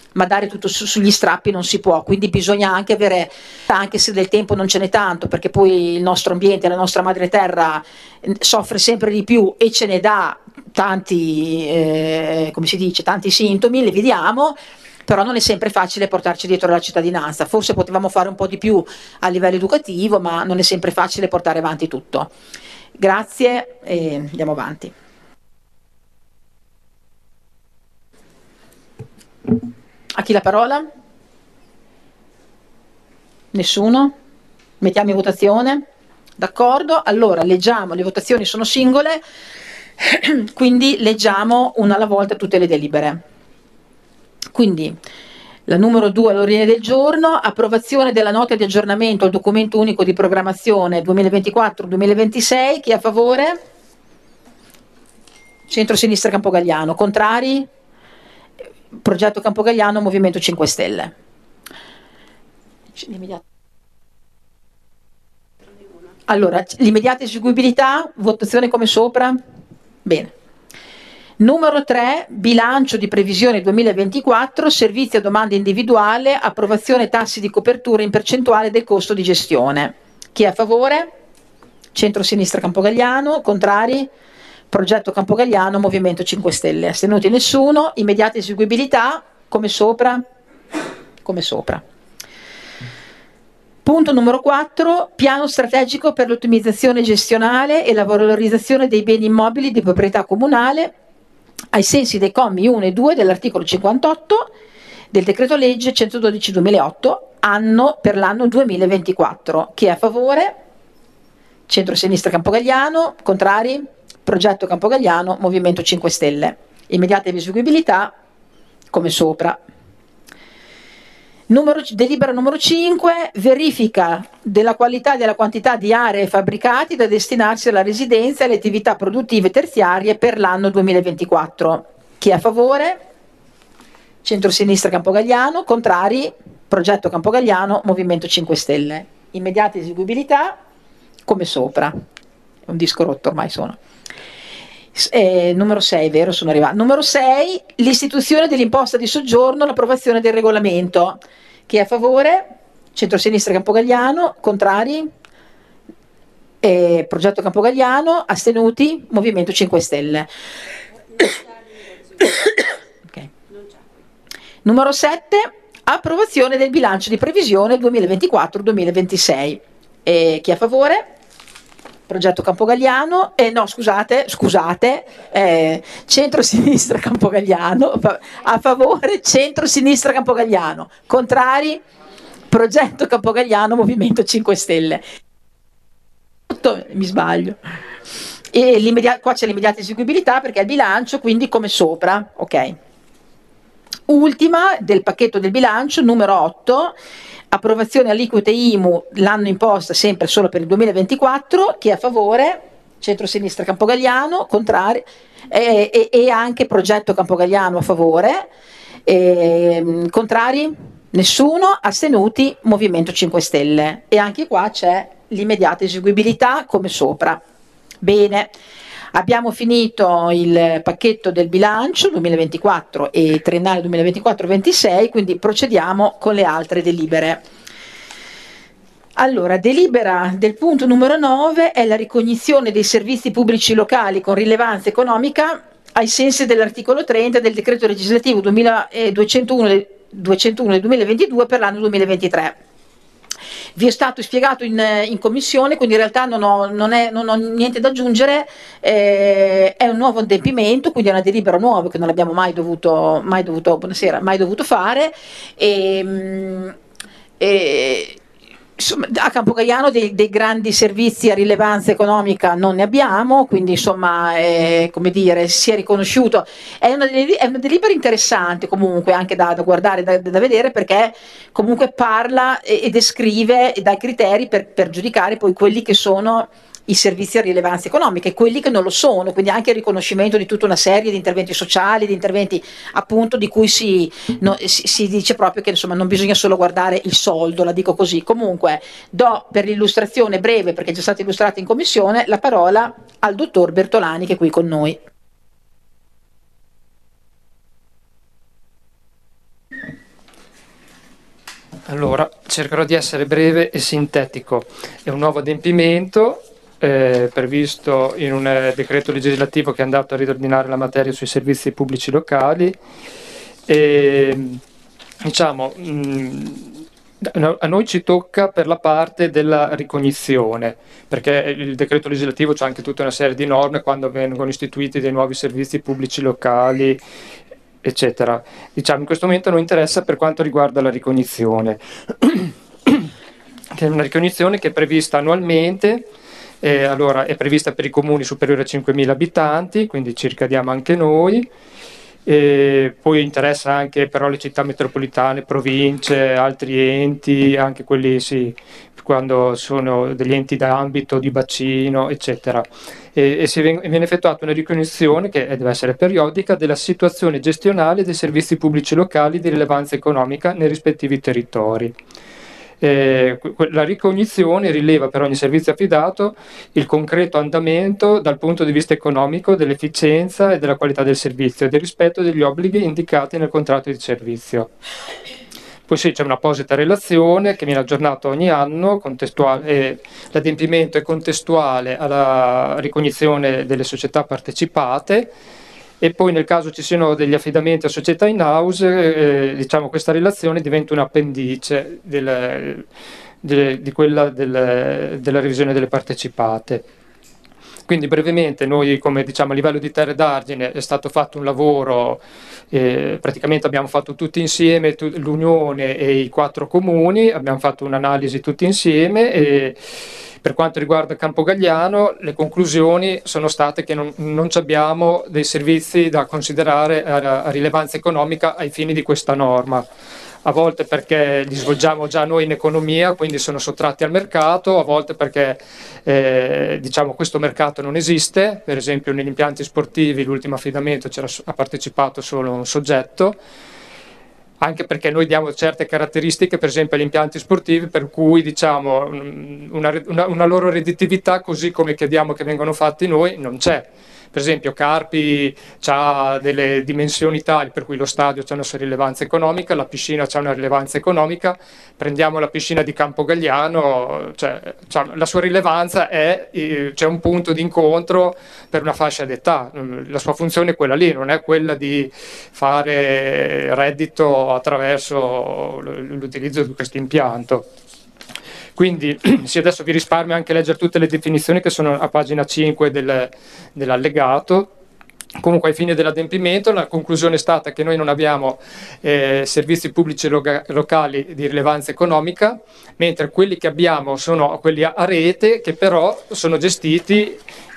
ma dare tutto sugli strappi non si può, quindi bisogna anche avere, anche se del tempo non ce n'è tanto, perché poi il nostro ambiente, la nostra madre terra soffre sempre di più e ce ne dà tanti, come si dice, tanti sintomi, li vediamo, però non è sempre facile portarci dietro la cittadinanza. Forse potevamo fare un po' di più a livello educativo, ma non è sempre facile portare avanti tutto. Grazie e andiamo avanti. A chi la parola? Nessuno? Mettiamo in votazione? D'accordo? Allora leggiamo, le votazioni sono singole, quindi leggiamo una alla volta tutte le delibere. Quindi la numero 2 all'ordine del giorno, approvazione della nota di aggiornamento al documento unico di programmazione 2024-2026, chi è a favore? Centro-sinistra Campogalliano, contrari? Progetto Campogalliano, Movimento 5 Stelle. Allora, l'immediata eseguibilità, votazione come sopra? Bene. Numero 3, bilancio di previsione 2024, servizi a domanda individuale, approvazione tassi di copertura in percentuale del costo di gestione. Chi è a favore? Centro-sinistra Campogalliano, contrari? Progetto Campogalliano, Movimento 5 Stelle. Astenuti nessuno, immediata eseguibilità, come sopra? Come sopra. Punto numero 4, piano strategico per l'ottimizzazione gestionale e la valorizzazione dei beni immobili di proprietà comunale ai sensi dei commi 1 e 2 dell'articolo 58 del decreto legge 112/2008, anno per l'anno 2024. Chi è a favore? Centro-sinistra Campogalliano, contrari? Progetto Campogalliano, Movimento 5 Stelle. Immediata eseguibilità, come sopra. Delibera numero 5, verifica della qualità e della quantità di aree e fabbricati da destinarsi alla residenza e alle attività produttive terziarie per l'anno 2024. Chi è a favore? Centro-sinistra Campogalliano, contrari? Progetto Campogalliano, Movimento 5 Stelle. Immediata eseguibilità, come sopra. È un disco rotto ormai sono. Numero 6, vero? Sono arrivato. Numero 6, l'istituzione dell'imposta di soggiorno, l'approvazione del regolamento. Chi è a favore? Centro-sinistra Campogalliano, contrari? Progetto Campogalliano, astenuti? Movimento 5 Stelle. Okay. Numero 7, approvazione del bilancio di previsione 2024-2026. Chi è a favore? Progetto Campogalliano, no scusate, centro-sinistra Campogalliano, a favore centro-sinistra Campogalliano, contrari? Progetto Campogalliano, Movimento 5 Stelle. Mi sbaglio. E qua c'è l'immediata eseguibilità perché è il bilancio, quindi come sopra, ok. Ultima del pacchetto del bilancio, numero 8, approvazione aliquote IMU, l'anno imposta sempre solo per il 2024, chi è a favore? Centro-sinistra Campogalliano, contrari? E anche progetto Campogalliano a favore, contrari? Nessuno, astenuti? Movimento 5 Stelle. E anche qua c'è l'immediata eseguibilità come sopra. Bene. Abbiamo finito il pacchetto del bilancio 2024 e triennale 2024-26, quindi procediamo con le altre delibere. Allora, delibera del punto numero 9 è la ricognizione dei servizi pubblici locali con rilevanza economica ai sensi dell'articolo 30 del decreto legislativo 201 del 2022 per l'anno 2023. Vi è stato spiegato in commissione, quindi in realtà non ho niente da aggiungere, è un nuovo adempimento, quindi è una delibera nuova che non abbiamo mai dovuto fare insomma, a Campogalliano dei grandi servizi a rilevanza economica non ne abbiamo, quindi insomma come dire, si è riconosciuto, è una delibera interessante comunque anche da guardare, da vedere, perché comunque parla e descrive e dà i criteri per giudicare poi quelli che sono i servizi a rilevanza economica e quelli che non lo sono, quindi anche il riconoscimento di tutta una serie di interventi sociali, di interventi appunto di cui si dice proprio che insomma non bisogna solo guardare il soldo, la dico così. Comunque do per l'illustrazione breve, perché è già stata illustrata in commissione, la parola al dottor Bertolani che è qui con noi. Allora, cercherò di essere breve e sintetico. È un nuovo adempimento previsto in un decreto legislativo che è andato a riordinare la materia sui servizi pubblici locali. Diciamo, a noi ci tocca per la parte della ricognizione, perché il decreto legislativo c'ha anche tutta una serie di norme quando vengono istituiti dei nuovi servizi pubblici locali, eccetera. Diciamo, in questo momento a noi interessa per quanto riguarda la ricognizione, che è una ricognizione che è prevista annualmente. Allora è prevista per i comuni superiori a 5.000 abitanti, quindi ci ricadiamo anche noi. Poi interessa anche però le città metropolitane, province, altri enti, anche quelli sì, quando sono degli enti d'ambito, di bacino, eccetera. Viene effettuata una ricognizione che deve essere periodica della situazione gestionale dei servizi pubblici locali di rilevanza economica nei rispettivi territori. La ricognizione rileva per ogni servizio affidato il concreto andamento dal punto di vista economico, dell'efficienza e della qualità del servizio e del rispetto degli obblighi indicati nel contratto di servizio. Poi sì, c'è un'apposita relazione che viene aggiornata ogni anno, l'adempimento è contestuale alla ricognizione delle società partecipate. E poi nel caso ci siano degli affidamenti a società in house, diciamo questa relazione diventa un appendice di quella della revisione delle partecipate. Quindi brevemente noi, come diciamo a livello di Terre d'Argine, è stato fatto un lavoro, praticamente abbiamo fatto tutti insieme, l'Unione e i 4 comuni, abbiamo fatto un'analisi tutti insieme e per quanto riguarda Campogalliano le conclusioni sono state che non abbiamo dei servizi da considerare a rilevanza economica ai fini di questa norma. A volte perché li svolgiamo già noi in economia, quindi sono sottratti al mercato, a volte perché diciamo questo mercato non esiste, per esempio negli impianti sportivi l'ultimo affidamento ha partecipato solo un soggetto, anche perché noi diamo certe caratteristiche, per esempio agli impianti sportivi, per cui diciamo una loro redditività, così come chiediamo che vengano fatti noi, non c'è. Per esempio Carpi ha delle dimensioni tali per cui lo stadio ha una sua rilevanza economica, la piscina ha una rilevanza economica, prendiamo la piscina di Campogalliano, la sua rilevanza c'è un punto di incontro per una fascia d'età, la sua funzione è quella lì, non è quella di fare reddito attraverso l'utilizzo di questo impianto. Quindi sì, adesso vi risparmio anche leggere tutte le definizioni che sono a pagina 5 dell'allegato. Comunque ai fini dell'adempimento la conclusione è stata che noi non abbiamo servizi pubblici locali di rilevanza economica, mentre quelli che abbiamo sono quelli a rete che però sono gestiti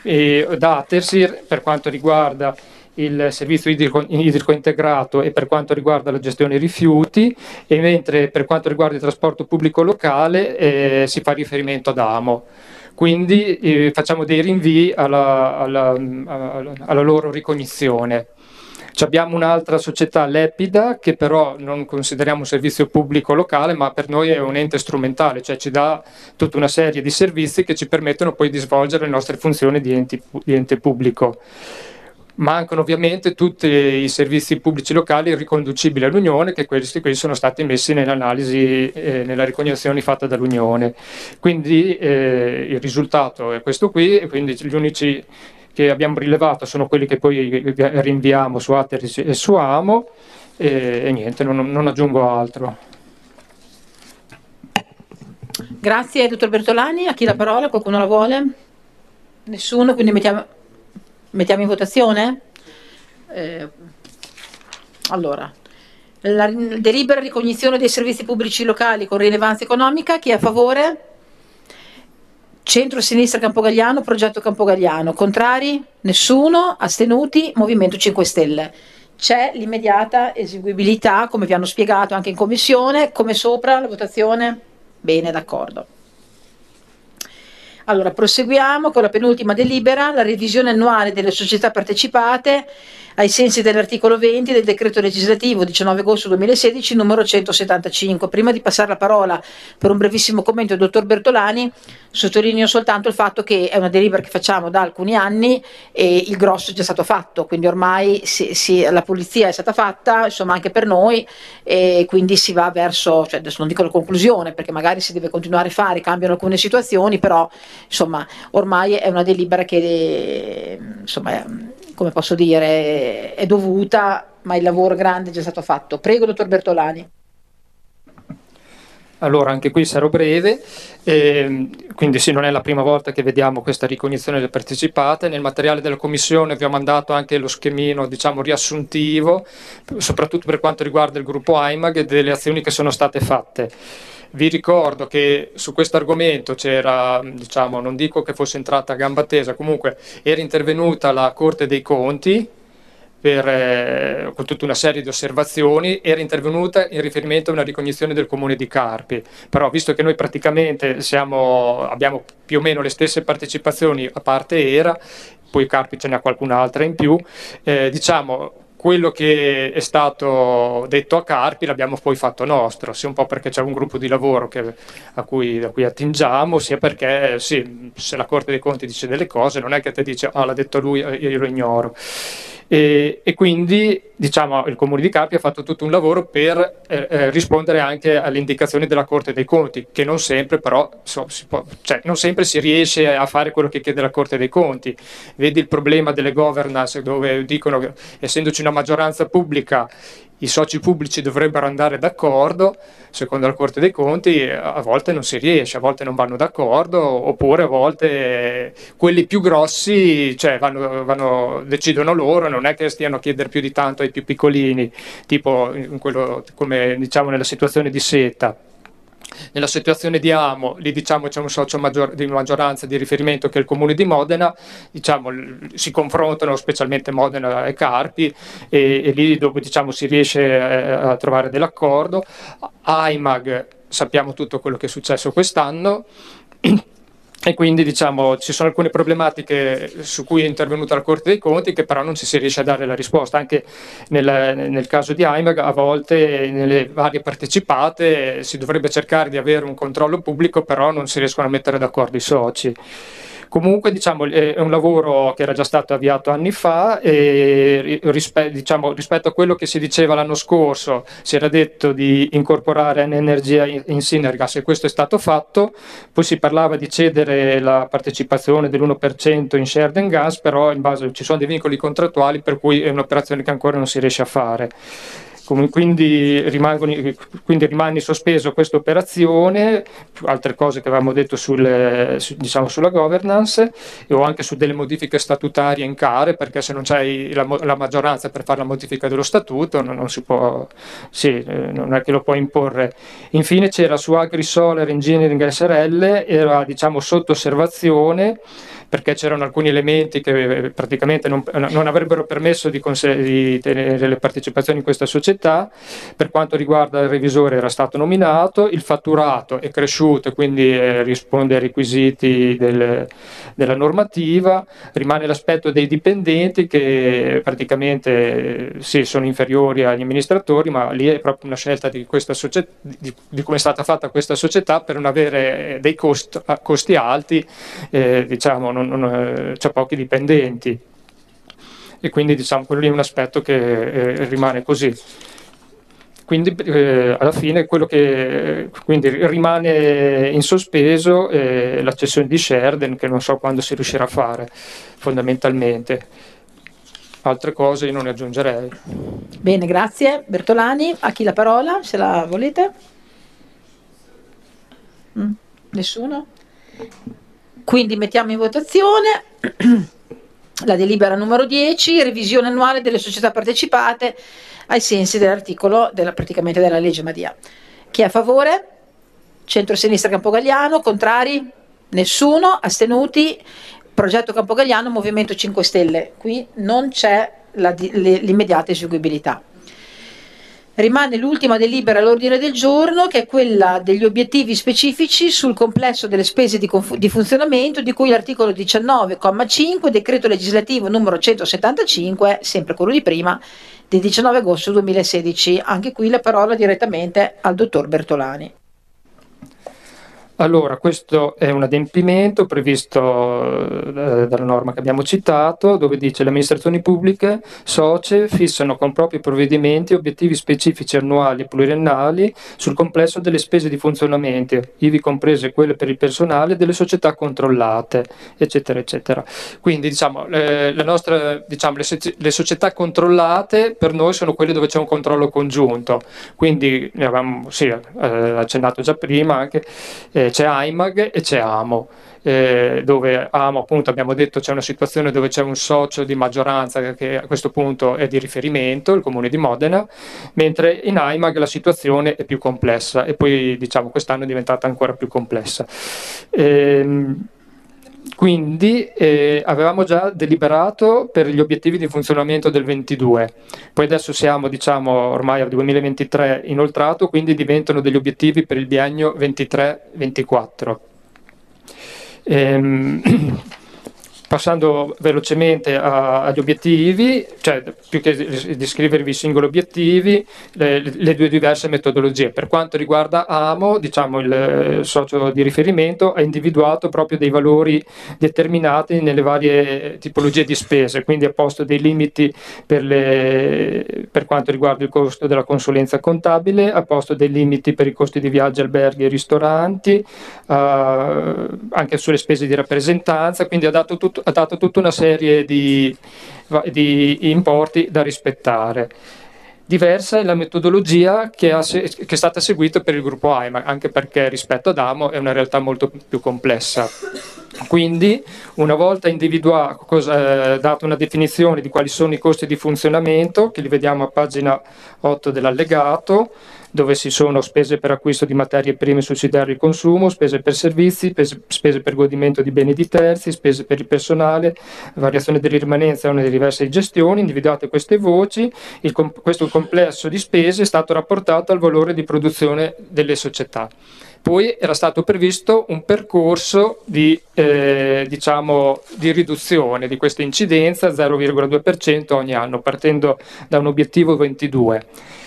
da Atersir per quanto riguarda il servizio idrico integrato e per quanto riguarda la gestione rifiuti, e mentre per quanto riguarda il trasporto pubblico locale si fa riferimento ad AMO. Quindi facciamo dei rinvii alla loro ricognizione. Abbiamo un'altra società, l'Epida, che però non consideriamo un servizio pubblico locale, ma per noi è un ente strumentale, cioè ci dà tutta una serie di servizi che ci permettono poi di svolgere le nostre funzioni di ente pubblico. Mancano ovviamente tutti i servizi pubblici locali riconducibili all'Unione, che questi sono stati messi nell'analisi, nella ricognizione fatta dall'Unione. Quindi il risultato è questo qui, e quindi gli unici che abbiamo rilevato sono quelli che poi rinviamo su Ateris e su Amo, e niente, non aggiungo altro. Grazie, dottor Bertolani. A chi la parola? Qualcuno la vuole? Nessuno, quindi mettiamo in votazione? Allora, la delibera ricognizione dei servizi pubblici locali con rilevanza economica, chi è a favore? Centro-sinistra Campogalliano, progetto Campogalliano. Contrari? Nessuno. Astenuti? Movimento 5 Stelle. C'è l'immediata eseguibilità, come vi hanno spiegato anche in commissione, come sopra la votazione? Bene, d'accordo. Allora, proseguiamo con la penultima delibera, la revisione annuale delle società partecipate ai sensi dell'articolo 20 del decreto legislativo 19 agosto 2016 numero 175. Prima di passare la parola per un brevissimo commento al dottor Bertolani, sottolineo soltanto il fatto che è una delibera che facciamo da alcuni anni e il grosso è già stato fatto, quindi ormai la pulizia è stata fatta, insomma anche per noi, e quindi si va verso, cioè adesso non dico la conclusione perché magari si deve continuare a fare, cambiano alcune situazioni, però insomma ormai è una delibera che insomma come posso dire è dovuta, ma il lavoro grande è già stato fatto. Prego dottor Bertolani. Allora, anche qui sarò breve, quindi sì, non è la prima volta che vediamo questa ricognizione delle partecipate. Nel materiale della Commissione vi ho mandato anche lo schemino, diciamo, riassuntivo, soprattutto per quanto riguarda il gruppo AIMAG e delle azioni che sono state fatte. Vi ricordo che su questo argomento c'era, diciamo, non dico che fosse entrata a gamba tesa, comunque era intervenuta la Corte dei Conti, con tutta una serie di osservazioni, era intervenuta in riferimento a una ricognizione del comune di Carpi, però visto che noi praticamente abbiamo più o meno le stesse partecipazioni, a parte Era, poi Carpi ce n'è qualcun'altra in più, diciamo quello che è stato detto a Carpi l'abbiamo poi fatto nostro, sia un po' perché c'è un gruppo di lavoro da cui attingiamo, sia perché sì, se la Corte dei Conti dice delle cose non è che ti dice l'ha detto lui, io lo ignoro. E quindi diciamo il Comune di Carpi ha fatto tutto un lavoro per rispondere anche alle indicazioni della Corte dei Conti, che non sempre però non sempre si riesce a fare quello che chiede la Corte dei Conti. Vedi il problema delle governance, dove dicono che essendoci una maggioranza pubblica i soci pubblici dovrebbero andare d'accordo, secondo la Corte dei Conti a volte non si riesce, a volte non vanno d'accordo, oppure a volte quelli più grossi decidono loro, non è che stiano a chiedere più di tanto ai più piccolini, tipo come diciamo nella situazione di Seta. Nella situazione di Amo, lì diciamo c'è un socio di maggioranza di riferimento che è il Comune di Modena, diciamo, si confrontano specialmente Modena e Carpi e lì dove diciamo, si riesce a trovare dell'accordo. AIMAG sappiamo tutto quello che è successo quest'anno. E quindi diciamo ci sono alcune problematiche su cui è intervenuta la Corte dei Conti che però non si riesce a dare la risposta. Anche nel caso di AIMAG a volte nelle varie partecipate si dovrebbe cercare di avere un controllo pubblico, però non si riescono a mettere d'accordo i soci. Comunque diciamo, è un lavoro che era già stato avviato anni fa e rispetto a quello che si diceva l'anno scorso, si era detto di incorporare un'energia in Synergas e questo è stato fatto, poi si parlava di cedere la partecipazione dell'1% in shared and gas, però in base ci sono dei vincoli contrattuali per cui è un'operazione che ancora non si riesce a fare. Quindi rimane sospeso questa operazione, altre cose che avevamo detto sulla governance o anche su delle modifiche statutarie in care, perché se non c'è la maggioranza per fare la modifica dello statuto non si può, non è che lo può imporre. Infine c'era su Agrisolar Engineering SRL, era diciamo sotto osservazione perché c'erano alcuni elementi che praticamente non avrebbero permesso di tenere le partecipazioni in questa società. Per quanto riguarda il revisore era stato nominato, il fatturato è cresciuto e quindi risponde ai requisiti della normativa, rimane l'aspetto dei dipendenti che praticamente sì, sono inferiori agli amministratori, ma lì è proprio una scelta di questa società, di come è stata fatta questa società per non avere dei costi alti, diciamo c'è pochi dipendenti e quindi diciamo quello lì è un aspetto che rimane così. Quindi alla fine quindi rimane in sospeso la cessione di Sherden, che non so quando si riuscirà a fare fondamentalmente. Altre cose io non ne aggiungerei. Bene, grazie. Bertolani, a chi la parola, se la volete? Nessuno? Quindi mettiamo in votazione la delibera numero 10, revisione annuale delle società partecipate ai sensi dell'articolo praticamente della legge Madia. Chi è a favore? Centro-sinistra Campogalliano, contrari? Nessuno, astenuti? Progetto Campogalliano, Movimento 5 Stelle. Qui non c'è l'immediata eseguibilità. rimane l'ultima delibera all'ordine del giorno, che è quella degli obiettivi specifici sul complesso delle spese di funzionamento di cui l'articolo 19,5 decreto legislativo numero 175, sempre quello di prima, del 19 agosto 2016. Anche qui la parola direttamente al dottor Bertolani. Allora, questo è un adempimento previsto dalla norma che abbiamo citato, dove dice: le amministrazioni pubbliche socie fissano con propri provvedimenti obiettivi specifici annuali e pluriennali sul complesso delle spese di funzionamento, ivi comprese quelle per il personale delle società controllate, eccetera, eccetera. Quindi, diciamo, le società controllate per noi sono quelle dove c'è un controllo congiunto. Quindi, ne avevamo accennato già prima anche. C'è AIMAG e c'è AMO, dove AMO, appunto, abbiamo detto, c'è una situazione dove c'è un socio di maggioranza che a questo punto è di riferimento, il Comune di Modena, mentre in AIMAG la situazione è più complessa e poi, diciamo, quest'anno è diventata ancora più complessa. Quindi avevamo già deliberato per gli obiettivi di funzionamento del 22, poi adesso siamo, diciamo, ormai al 2023 inoltrato, quindi diventano degli obiettivi per il biennio 23-24. Passando velocemente agli obiettivi, cioè più che descrivervi i singoli obiettivi, le due diverse metodologie. Per quanto riguarda AMO, diciamo, il socio di riferimento ha individuato proprio dei valori determinati nelle varie tipologie di spese, quindi ha posto dei limiti per quanto riguarda il costo della consulenza contabile, ha posto dei limiti per i costi di viaggi, alberghi e ristoranti, anche sulle spese di rappresentanza, quindi ha dato tutta una serie di importi da rispettare. Diversa è la metodologia che è stata seguita per il gruppo AIMA, anche perché rispetto ad AMO è una realtà molto più complessa. Quindi, una volta dato una definizione di quali sono i costi di funzionamento, che li vediamo a pagina 8 dell'allegato, dove ci sono spese per acquisto di materie prime sussidiarie di consumo, spese per servizi, spese per godimento di beni di terzi, spese per il personale, variazione delle rimanenze a una delle diverse gestioni. Individuate queste voci, questo complesso di spese è stato rapportato al valore di produzione delle società. Poi era stato previsto un percorso di riduzione di questa incidenza, 0,2% ogni anno, partendo da un obiettivo 22.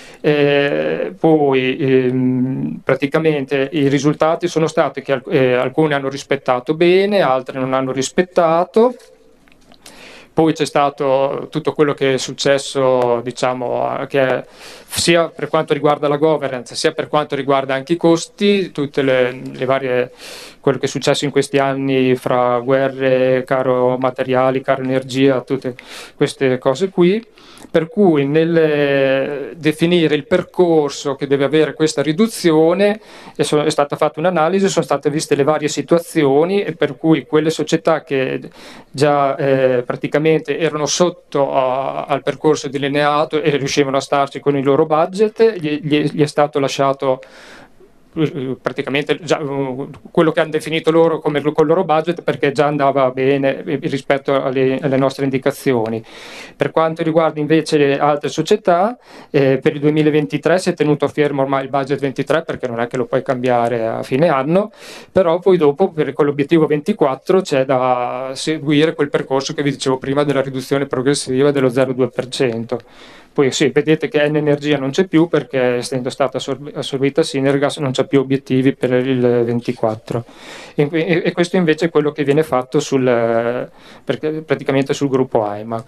Praticamente i risultati sono stati che alcuni hanno rispettato bene, altri non hanno rispettato. Poi c'è stato tutto quello che è successo, diciamo, sia per quanto riguarda la governance, sia per quanto riguarda anche i costi, tutte le varie, quello che è successo in questi anni fra guerre, caro materiali, caro energia, tutte queste cose qui. Per cui nel definire il percorso che deve avere questa riduzione è stata fatta un'analisi, sono state viste le varie situazioni, e per cui quelle società che già praticamente erano sotto al percorso delineato e riuscivano a starci con il loro budget, gli è stato lasciato praticamente già quello che hanno definito loro come col loro budget, perché già andava bene rispetto alle nostre indicazioni. Per quanto riguarda invece le altre società, per il 2023 si è tenuto fermo ormai il budget 23, perché non è che lo puoi cambiare a fine anno, però poi dopo con l'obiettivo 24 c'è da seguire quel percorso che vi dicevo prima della riduzione progressiva dello 0,2%. Poi sì, vedete che N-Energia non c'è più, perché essendo stata assorbita Synergas non c'è più obiettivi per il 24. E questo invece è quello che viene fatto praticamente sul gruppo AIMAG.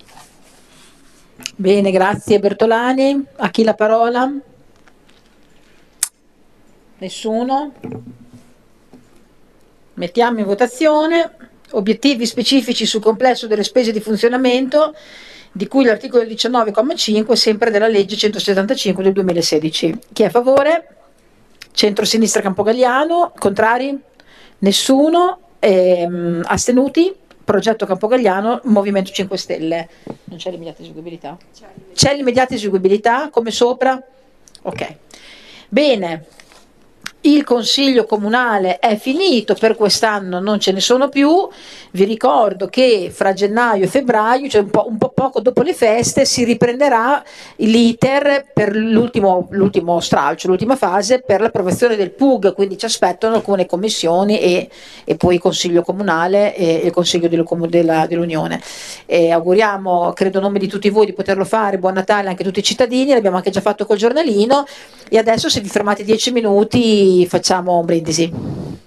Bene, grazie Bertolani. A chi la parola? Nessuno? Mettiamo in votazione obiettivi specifici sul complesso delle spese di funzionamento di cui l'articolo 19,5 sempre della legge 175 del 2016. Chi è a favore? Centro-sinistra Campogalliano. Contrari? Nessuno. Astenuti? Progetto Campogalliano, Movimento 5 Stelle. Non c'è l'immediata eseguibilità? C'è l'immediata eseguibilità come sopra? Ok. Bene. Il consiglio comunale è finito, per quest'anno non ce ne sono più. Vi ricordo che fra gennaio e febbraio, cioè un po' poco dopo le feste, si riprenderà l'iter per l'ultimo stralcio, l'ultima fase per l'approvazione del PUG, quindi ci aspettano alcune commissioni e poi il consiglio comunale e il consiglio dell'Unione. Auguriamo, credo a nome di tutti voi, di poterlo fare. Buon Natale anche a tutti i cittadini, l'abbiamo anche già fatto col giornalino, e adesso, se vi fermate 10 minuti, facciamo un brindisi.